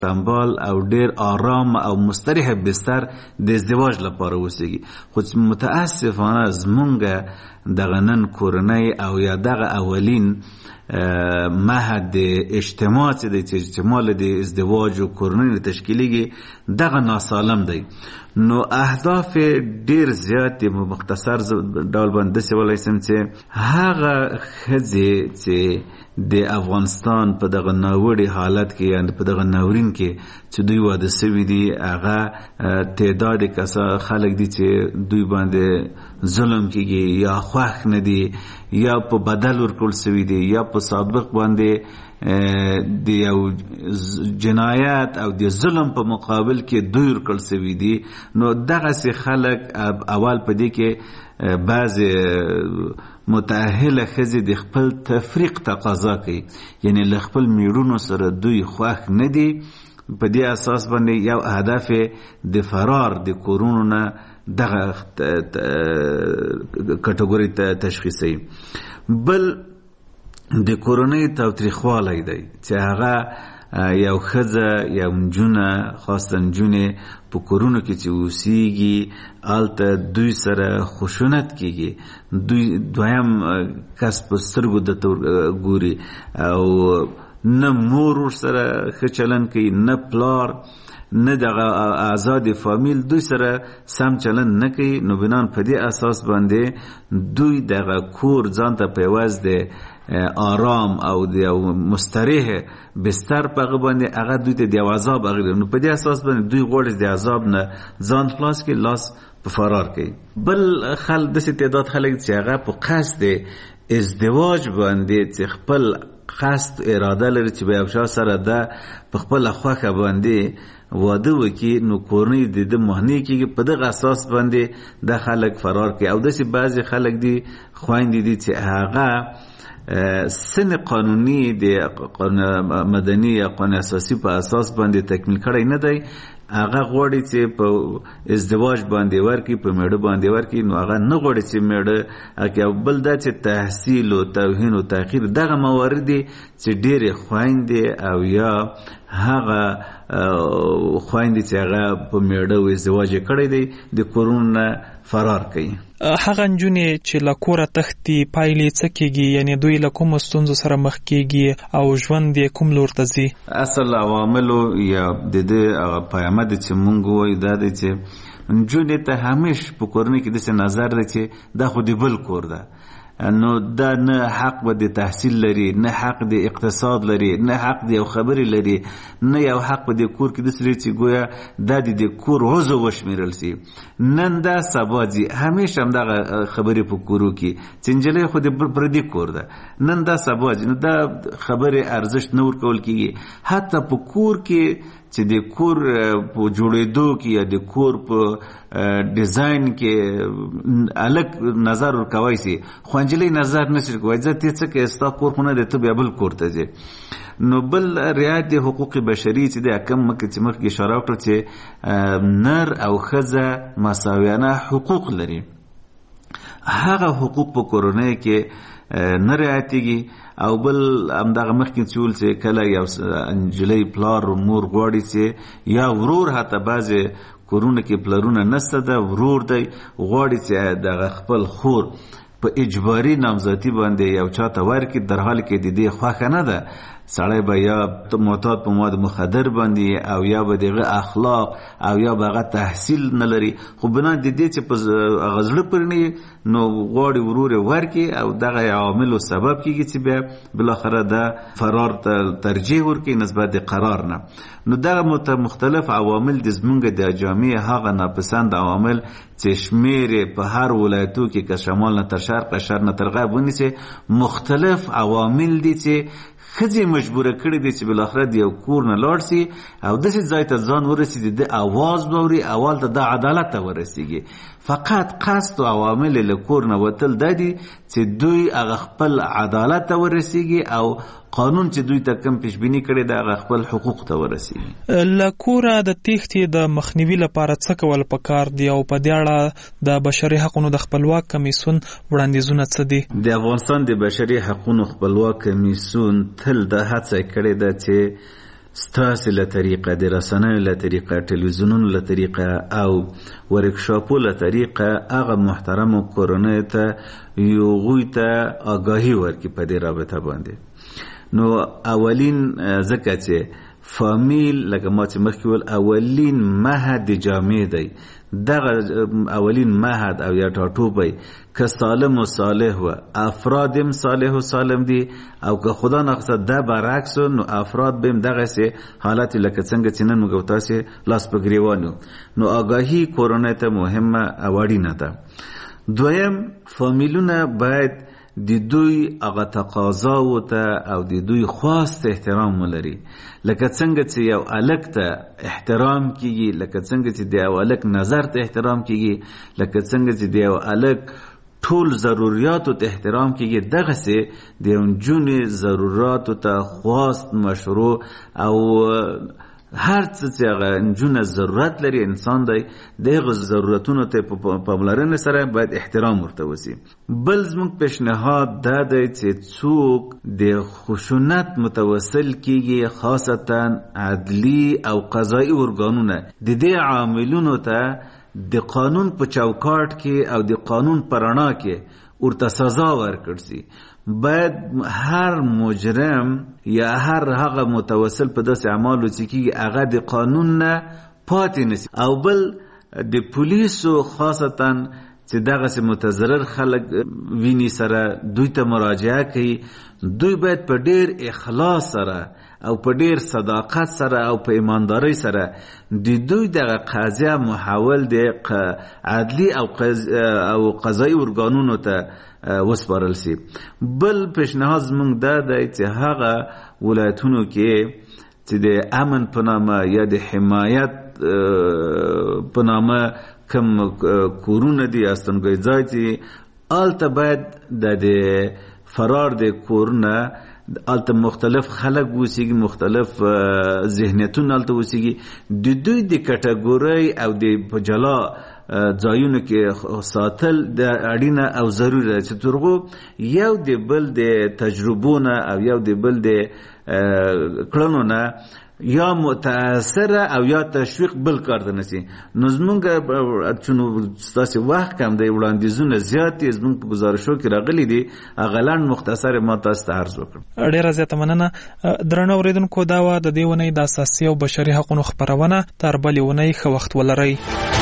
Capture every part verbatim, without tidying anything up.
سمبال او ډیر آرام او مستریح بستر د ازدواج لپاره وسیږي. خو متاسفانه زمونږ دغه نن کورنۍ او یا دغه اولین مهد اجتماع چې د اجتماع د ازدواج او کورنۍ تشکیلیږي دغه ناسالم دی. نو اهداف ډیر زیات دي. مختصر ډول باندې څه ولای سم چې هغه ښځې چې د افغانستان په دغه ناوړي حالت کې یا په دغه ناورین کې چې دوی واده سوي دي هغه تعداد کسا خلک دي چې دوی باندې ظلم کیږي یا خوښ نه دي یا په بدل ورکول سوي دي یا په سابق باندې د یو جنایت او د ظلم په مقابل کې دوی ورکول سوي دي. نو دغسې خلک اول په دې کې بعض متأهله ښځې د خپل تفریق تقاضا کوي، یعنی له خپل میړونو سره دوی خوښ نه دي. په دې اساس باندې یو هدف د فرار د کورونو نه دغه کټګوري ته تشخیصي. بل د کورنۍ تاوتریخوالی دی چې هغه یو ښځه یو نجونه خاصه نجونې په کورونو کې چې اوسیږي هلته دوی سره خشونت کیږي، دوی دویم کس په سترګو درته ګوري او نه مور ورسره ښه چلند کوي نه پلار نه دغه آزاد فامیل دوی سره سم چلند نه کوي. نو بنان په دې اساس باندې دوی دغه کور ځان ته په عوض د آرام او د مستریح بستر په هغه باندې هغه دوی ته د عذاب هغه. نو په دې اساس باندې دوی غواړي د عذاب نه ځان خلاص کړي، لاس په فرار کوي. بل خلک داسې تعداد خلک چې هغه په قصد ازدواج باندې چې خپل قصد اراده لري چې به یو چا سره ده په خپله خوښه باندې واده وکړي، نو کورنۍ د ده مهنې کېږي. په دغه اساس باندې دا خلک فرار کوي. او داسې بعضې خلک دي خویندې دي چې هغه سن قانوني د مدني یا قانون اساسي په اساس باندې تکمیل کړی نه دی، هغه غواړي چې په ازدواج باندې ورکړي، په میړه باندې ورکړي. نو هغه نه غواړي چې میړه او بل دا چې تحصیل او توهین او تاخیر دغه موارد دي چې ډېرې خویندې او یا هغه خویندې چې هغه په میړه او ازدواج کړی دی د کورونو نه فرار کوي. هغه نجونې چې له کوره تښتي پایلې څه کېږي؟ یعنې دوی له کومو ستونزو سره مخ کېږي او ژوند یې کوم لور ته ځي؟ اصل عواملو یا د دې هغه پیامه ده چې مونږ وایو دا دی چې نجونې ته همیش په کورنۍ کې داسې نظر دی چې دا خو د بل کور ده، نو دا نه حق به د تحصیل لري، نه حق د اقتصاد لري، نه حق د یو خبرې لري، نه یو حق په د کور کې داسې لري چې گویا دا د کور عضو وشمیرل سي. نن دا سبا ځي همیشه همدغه خبرې په کورو کې چې نجلۍ خو د پردي کور ده، نن دا سبا ځي. نو دا خبرې ارزښت نه ورکول کېږي. حتی په کور کې چې د کور په جوړېدو کې یا د کور په ډیزاین کې الګ نظر ورکوای سي، خو نجلۍ نظر نشي کوي ځکه ته څه کې ستا کور خو نه دی، ته بیا بل کور ته ځې. نو بل رعایت د حقوق بشري چې د حکم مکه چې مخکې اشاره وکړه چې نر او ښځه مساویانه حقوق لري، هغه حقوق په کورنۍ کې نه رعایتېږي. او بل همدغه مخکې چې ول چې کله یو نجلۍ پلار مور غواړي چې یا ورور، حتی بعضې کورونه کې پلرونه نسته ده، ورور دی غواړي چې دغه خپل خور په اجباري نامزدي باندې یو چا ته ورکړي، در حال کې د دې خوښه نه ده. سړی به یا معتاد په مواد مخدر باندې او یا به دغه اخلاق او یا به هغه تحصیل نه لري، خو بنا د دې چې په هغه زړه پورې نه نو غواړي ورور یې ورکړي او دغه عواملو سبب کېږي چې بیا بالاخره دا فرار ته ترجیح ورکړي نسبت د قرار نه. نو دغه مختلف عوامل د زمونږ د جامعې هغه ناپسند عوامل چې شمیر په هر ولایتو کې که شمال نه تر شرق، شرق نه تر غرب ونیسي، مختلف عوامل دي چې ښځې مجبوره کړي دي چې بالاخره د یو کور نه لاړ سي او داسې ځای ته ځان ورسېږي د اواز باوري اول ته د عدالت ته ورسېږي. فقط قصد او عوامل له کور نه وتل دا دي چې دوی هغه خپل عدالت ته ورسېږي او قانون چې دوی ته کم پیشبیني کړي د هغه خپل حقوق ته ورسېږي. له کوره د تېښتې د مخنیوي لپاره څه کول پکار دي او په دې اړه د بشري حقونو د خپلواک کمیسیون وړاندیزونه څه دي؟ د افغانستان د بشري حقونو خپلواک کمیسیون تل دا هڅه کړې ده چې ستاسې له طریقه، د رسنیو له طریقه، ټلویزیونونو له طریقه او ورکشاپو له طریقه هغه محترمو کورنیو ته هغوی ته آګاهي ورکړي په دې رابطه باندې. نو اولین ځکه چې فامیل لکه ما چې مخکې ویل اولین مهد د جامع دی، دغه اولین مهد او یا ټاټوبی که سالم و صالح و افراد هم صالح و سالم دي، او که خدا نخواسته ده برعکس نو افراد بهم دغسې حالت لکه څنګه چې نن موږ تاسې لاس په ګریوان یو. نو آګاهي کورنۍ ته مهمه او اړینه ده. دویم، فامیلونه باید د دوی هغه تقاضاو ته او د دوی خواست احترام ولري. لکه څنګه چې یو الک ته احترام کیږي، لکه څنګه چې د یو الک نظر ته احترام کیږي، لکه څنګه چې د یو الک ټول ضرورتو ته احترام کیږي، دغسې د یو نجونې ضرورتو ته خواست، مشروع او هر څه چې هغه نجونه ضرورت لري انسان دی، دغه ضرورتونو ته په پاملرنې سره باید احترام ورته وشي. بل زموږ پیشنهاد دا دی چې څوک د خشونت متوسل کیږي، خاصتا عدلی او قضایي ارګانونه د دې عاملونو ته د قانون په چوکاټ کې او د قانون په رڼا کې ورته سزا ورکړل شي. باید هر مجرم یا هر هغه متوسل په داسې اعمالو چې کېږي هغه د قانون نه پاتې نشي. او بل د پولیسو خاصتا چې دغسې متضرر خلک ویني سره دوی ته مراجعه کوي، دوی باید په ډیر اخلاص سره او په ډیر صداقت سره او په ایماندارۍ سره د دوی دغه قضیه محول د عدلی او او قضایي ارګانونو ته وسپارل شي. بل پیشنهاد زموږ دا دی چې هغه ولایتونو کې چې د امن په نامه یا د حمایت په نامه کم کورونه دي، استوګنځای ځای دي، هلته باید د فرار د کورونه هلته مختلف خلک اوسېږي، مختلف ذهنیتونه هلته اوسېږي. د دوی د کټګورۍ او د په جلا ځایونو کې ساتل د اړینه او ضروري ده چې ترغو یو د بل د تجربو نه او یو د بل د کړنو نه یا متاثره او یا تشویق بل کار ته نشي. نو زمونږ چونو ستاسې وخت کم دی، وړاندیزونه زیات دي، زمونږ په ګزارشو کې راغلي دي، هغه لنډ مختصر ما تاسو ته عرض وکړم. ډېره زیاته مننه. درنو اورېدونکو، دا وه د دې اونۍ د اساسي او بشري حقونو خپرونه. تر بلې اونۍ ښه وخت ولرئ.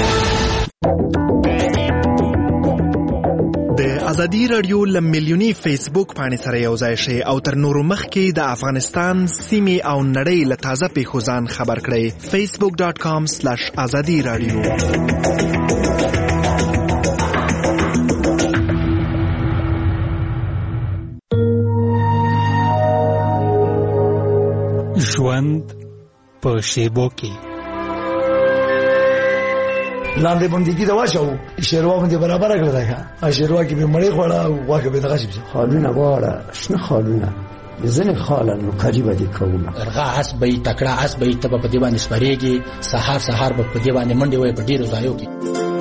د ازادي رادیو له میلیوني فیسبوک پاڼې سره یو ځای شئ او تر نورو مخکې د افغانستان سیمې او نړۍ له تازه پیښو ځان خبر کړئ. فیسبوک ډاټ کام سلیش ازادي رادیو. ژوند په شیبو کې لاندې بندګي دا واچو شیروا باندې برابر کړل دا شیروا کې به مړی خوړه او واکه به دغه شي خالونه واړه شنه خالونه ځنه خالن قریبه دي کومه ارغا اس به تکړه اس به تب په دی باندې سپریږي، سحر سحر په دی باندې منډي وي په ډیرو ځایو کې.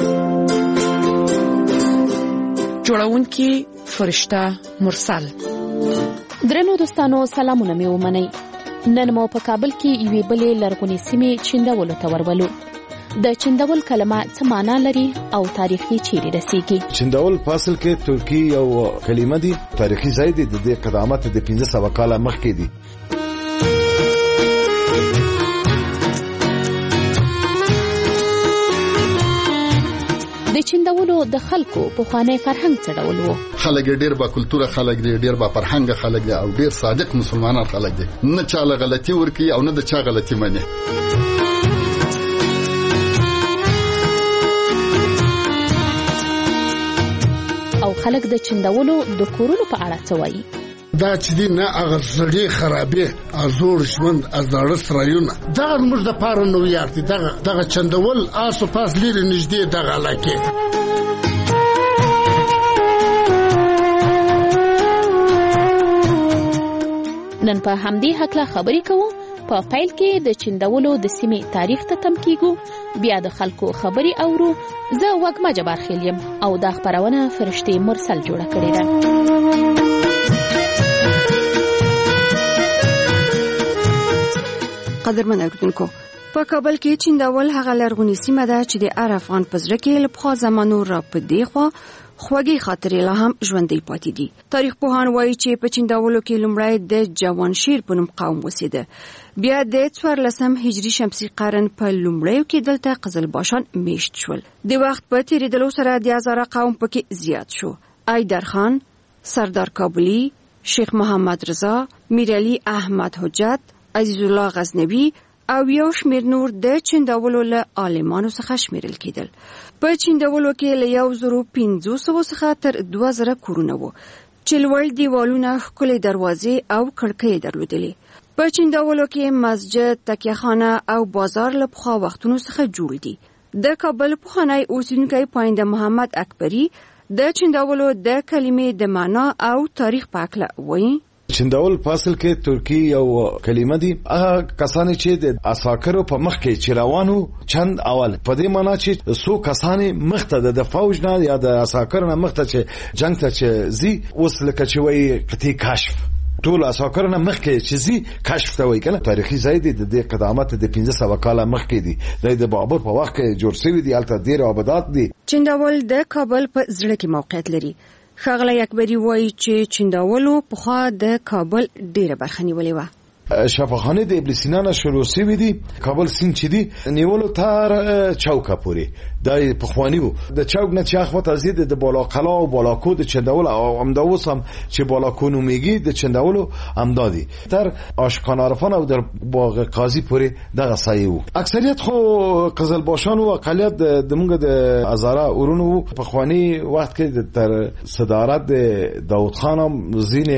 جوړونکي فرشته مرسل. درنو دوستانو، سلامونه مې ومنئ. نن مو په کابل کې یوې بلې لرغونې سیمې چندولو ته ورولو. د چندول کلمه څه معنا لري او تاریخ یې چیرې رسیږي؟ چندول په اصل کې ترکی یو کلمه دي، تاریخي ځای دی، د دې قدامت د پنځه سوه کاله مخکې دی. د چندولو د خلکو پخوانی فرهنګ څه ډول و؟ خلک ډېر با کلتوره خلک دي، ډېر با فرهنګ خلک دي او ډېر صادق مسلمانان خلک دي. نه چاله غلطي ورکي او نه د چا غلطي مني. او خلک د چندولو د کورونو په اړه څه وایي؟ دا چې دی نه هغه زړې خرابې ازور ژوند ازداړه سرایونه دغه موږ د پاره نو یار دي. دغه دغه چندول آسو پاس لري نږدې دغه علاقې. نن په همدې هکله خبرې کوو. په پیل کې د چندولو د سیمې تاریخ ته تم کیږو، بیا د خلکو خبرې اورو. زه وږمه جبار خیل یم او دا خپرونه فرشتې مرسل جوړه کړې ده. قدرمن اوریدونکو، په کابل کې چیندول هغه لرغونی سیمه ده چې د هر افغان په زړه کې له پخوا زمانو را په دې خوا خوږې خاطرې لا هم ژوندۍ پاتې دي. تاریخ پوهان وایي چې په چیندولو کې لومړی د جوانشیر په نوم قوم اوسېده. بیا د څوارلسم هجري شمسي قرن په لومړیو کې دلته قزلباشان میشت شول. د وخت په تیریدلو سره د هزاره قوم پکې زیات شو. ایدرخان، سردار کابلی، شیخ محمد رضا، میرعلی احمد حجت، عزیز الله غزنوی او یو شمیر نور د چیندولو له عالمانو څخه شمیرل کېدل. په چیندولو کې له یو زرو پنځو سوو څخه تر دوه زره کورونه وو چې لوړ دیوالونه، ښکلې دروازې او کړکۍ درلودلې. په چیندولو کې مسجد، تکیهخانه او بازار له پخوا وختونو څخه جوړ دي. د کابل پخوانی اوسیدونکی پاینده محمد اکبری د چیندولو د کلمې د معنا او تاریخ په اړه وایي. چندول فاصل کې ترکی یو کلمه دی. هغه کسان چې د اساکرو په مخ کې چې روانو چند اول په دې معنا چې سو کسان مخته د فوج نه یا د اساکرو نه مخته چې جنگ ته چې زی اوس لکه چې وایي قطعي کشف ټول اساکرو نه مخ کې چې زی کشف ته وایي کنه. تاریخي ځای دی د قدامت د پنځه سوه کاله مخ کې دی. د بابر په وخت کې جوړ شوی دی. البته ډیر آبادات دي. چندول د کابل په زړه کې موقعیت لري. ښاغلی اکبری وایي چې چیندولو پخوا د کابل ډیره برخه نیولې وه. شفاخانه د ابن سینا نه شروع شوی دی. کابل سیند چې دی نیولو تر چوکه پورې د پخوانی وو. د چوک نه چې اخوته زید د بالا قلا او بالا کو د چندول او امدا وسم چې بالا کو نومیږي د چندولو امدادي تر آشکان عرفان او در باغ قاضی پورې دغه سایه وو. اکثریت خو قزلباشان او اقلیت د موږ د هزاره اورونو پخوانی وخت کې تر صدارت د داوود خان هم زین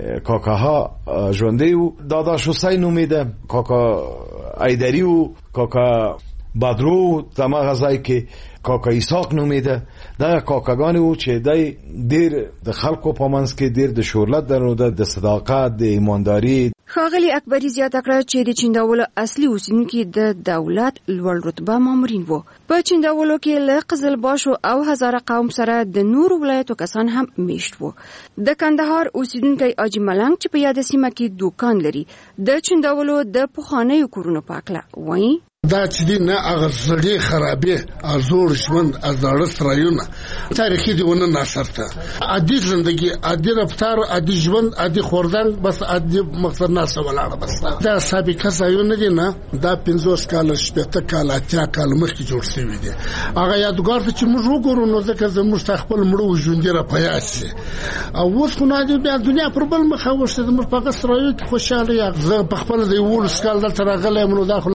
کاکاها ژوندۍ وو. داداش حسین امیده، کاکا ایدری و کاکا بدرو دمه غزای که کاکا ایساق نومیده. دا کاکاگانی و چې دای دیر د خلکو په منځ کې دیر د شهرت درلوده، د صداقت، د ایمانداری. ښاغلی اکبری زیاته کړه چې د چیندولو اصلي اوسیدونکي د دولت لوړ رتبه مامورین وو. په چیندولو کې له قزلباشو او هزاره قوم سره د نورو ولایتو کسان هم میشت وو. د کندهار اوسیدونکی حاجي ملنګ چې په یاده سیمه کې دوکان لري د چیندولو د پخوانیو کورونو په اړه وایي. دا چې دی نه هغه زړې خرابې ازور ژوند از داړه سرایونه تاریخي دیونه ناصرته عادي زندگی، عادي رفتار، عادي ژوند، عادي خوردن، بس عادي مقصد ناسه ولاړه. بس دا سابقه ځایونه دي نه. دا پنځوس کاله شپېته کاله اتیا کاله مخکې جوړ شوي دي. هغه یادګار ته چې موږ وګورو نو ځکه زموږ ته خپل مړو ژوندي را په یاد شي. او اوس خو نه دی بیا دنیا پر بل مخه وشته. زموږ په هغه سرایو کې خوشحاله یم. زه په خپل د یولس کال دلته راغلی یم نو دا